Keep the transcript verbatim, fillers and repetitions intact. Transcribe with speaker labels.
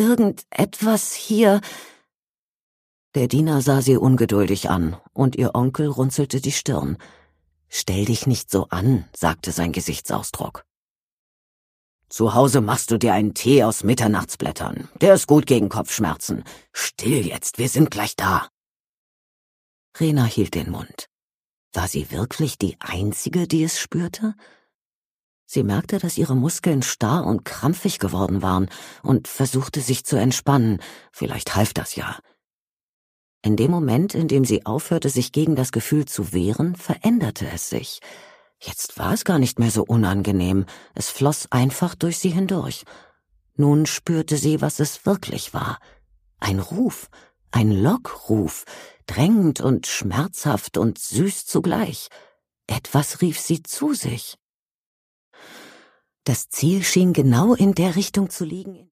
Speaker 1: irgendetwas hier?« Der Diener sah sie ungeduldig an, und ihr Onkel runzelte die Stirn. »Stell dich nicht so an«, sagte sein Gesichtsausdruck. »Zu Hause machst du dir einen Tee aus Mitternachtsblättern. Der ist gut gegen Kopfschmerzen. Still jetzt, wir sind gleich da.« Rena hielt den Mund. War sie wirklich die Einzige, die es spürte? Sie merkte, dass ihre Muskeln starr und krampfig geworden waren und versuchte sich zu entspannen. Vielleicht half das ja. In dem Moment, in dem sie aufhörte, sich gegen das Gefühl zu wehren, veränderte es sich. Jetzt war es gar nicht mehr so unangenehm, es floss einfach durch sie hindurch. Nun spürte sie, was es wirklich war. Ein Ruf, ein Lockruf, drängend und schmerzhaft und süß zugleich. Etwas rief sie zu sich. Das Ziel schien genau in der Richtung zu liegen,